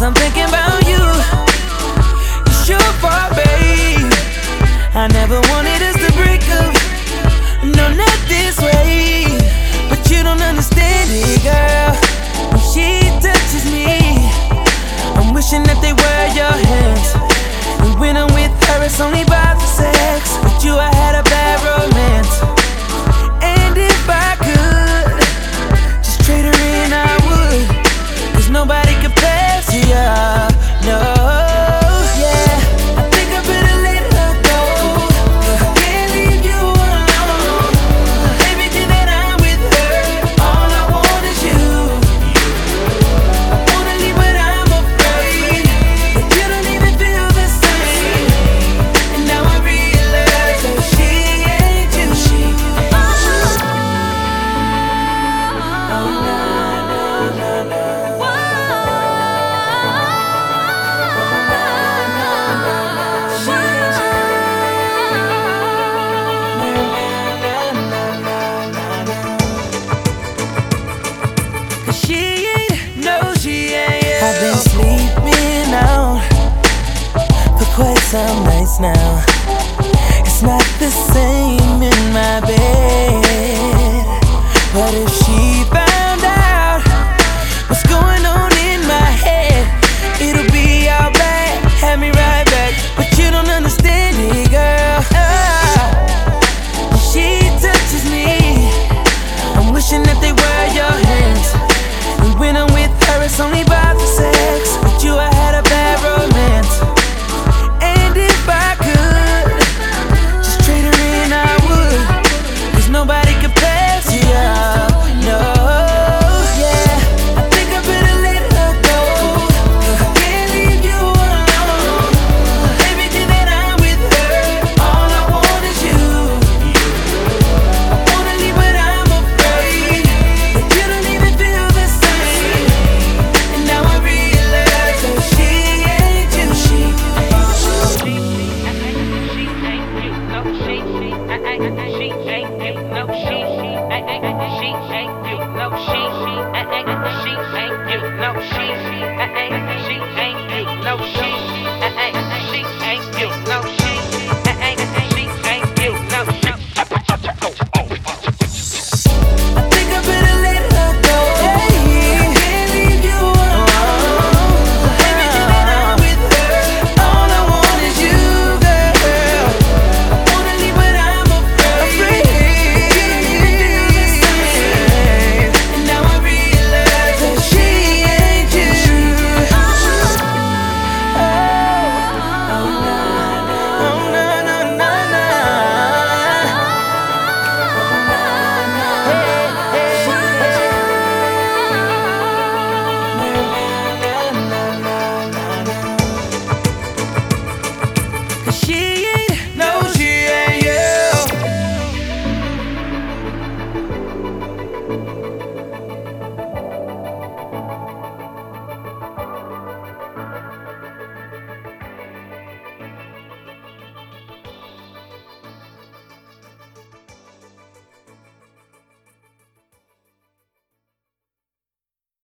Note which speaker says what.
Speaker 1: I'm thinking about you. It's your fault, babe. I never wanted us to break up. No, not this way. But you don't understand it, girl. When she touches me, I'm wishing that they were your hands. And when I'm with her, it's only by the sex. With you, I had a bad romance. And if I could just trade her in, I would. 'Cause nobody compares to you, no. Yeah, I think I better let her go. I can't leave you alone. Everything that I'm with her, all I want is you. I wanna leave, but I'm afraid that you don't even feel the same. And now I realize that she ain't you. Oh, no. She ain't, no, she ain't. I've been sleeping out for quite some nights now. It's not the same in my bed. But if she found out what's going on in my head, it'll